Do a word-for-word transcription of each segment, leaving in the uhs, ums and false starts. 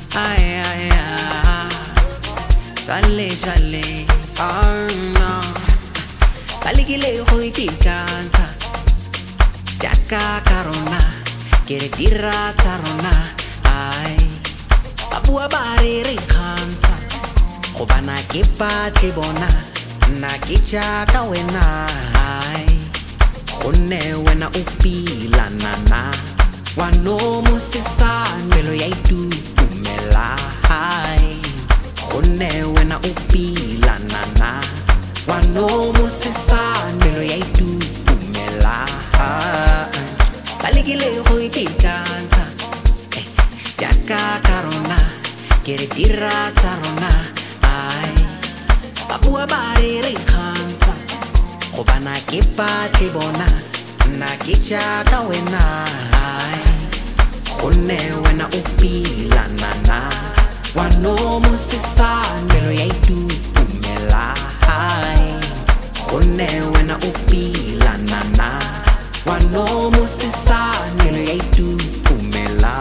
Aïe aïe aïe, jale jale, oh no. Balikile go itikantsha, jaaka karona, ke re dira tsa rona. Ai, ba bua ba re re kgantsha, go bana ke patle bona, nna ke jaaka wena. Ai, gonne wena o pilana na, wa no mosesane pelo ya itumela. Ai, gonne wena o pilana na, wa no mosesane pelo ya itumela. Balikile go itikantsha, jaaka karona, ke re dira tsa rona. Ai, ba bua ba re re kgantsha, go bana ke patle bona, nna ke jaaka wena. Ai, gonne wena o pilana na, wa no mosesane pelo ya itumela. Ai, gonne wena o pilana na, wa no mosesane pelo ya itumela.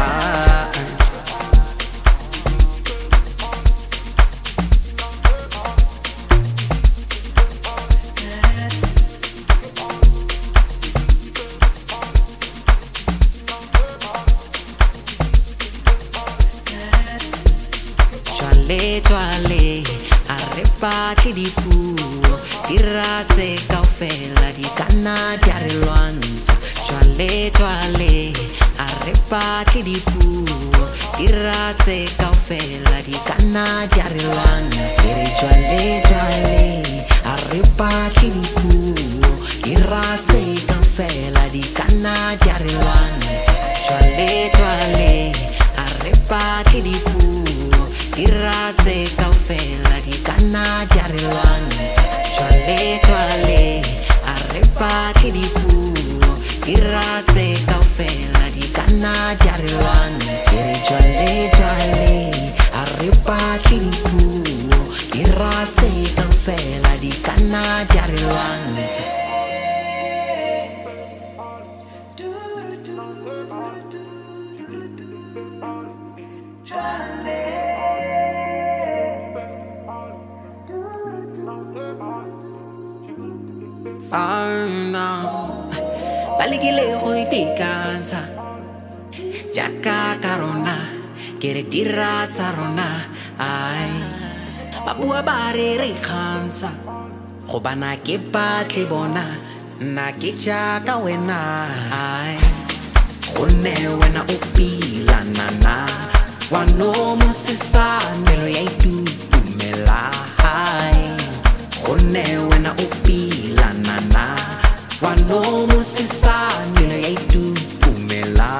Jwale jwale, a re batle dipuo, di ratse kaofela di kanna di a re lwantsha. Jwale jwale, a re batle dipuo, di ratse kaofela di kanna di a re lwantsha. Re jwale jwale, a re batle dipuo, di ratse kaofela di kanna di a re lwantsha. Jwale jwale, a re batle dipuo, di razze kaofela di kanna di a re lwantsha. Jwale jwale, a re batle dipuo, di razze kaofela di kanna di a re lwantsha. Re jwale jwale, a re batle dipuo, di razze kaofela di kanna di a re lwantsha. Oh no, balikile go itikantsha, jaaka karona, ke re dira tsa rona. Ai, ba bua ba re re kgantsha, go bana ke patle bona, nna ke jaaka wena. Ai, gonne wena o pilana na, wa no mosesane pelo ya itumela. Ai, gonne wena o pilana na, wa no mosesane pelo ya itumela.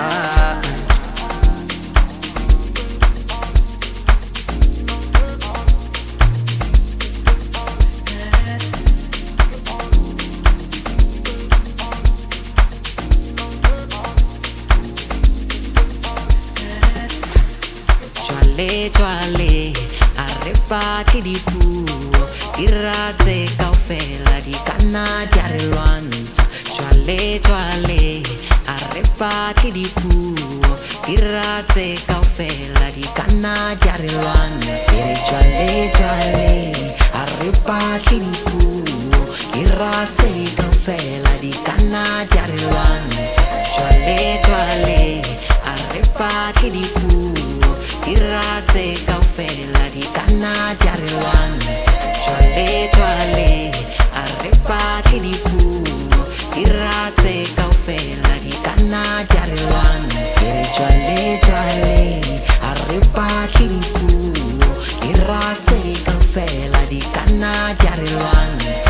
Jwale jwale, a re batle dipuo, di razze kaofela di kanna di a re lwantsha. Jwale jwale, a re batle dipuo, di razze kaofela di kanna di a re lwantsha. Re jwale jwale, a re batle dipuo, di razze kaofela di kanna di a re lwantsha. Jwale jwale, a re batle dipuo, di razze kaofela di kanna di a re lwantsha. Jwale jwale, a re batle dipuo, di razze kaofela di kanna di a re lwantsha. Re jwale jwale, a re batle dipuo, di razze kaofela di kanna di a re lwantsha.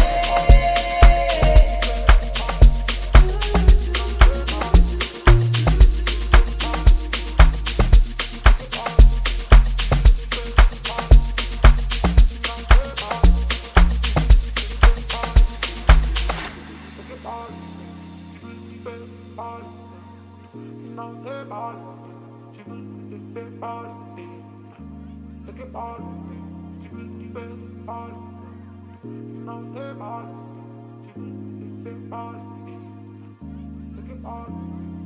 Look at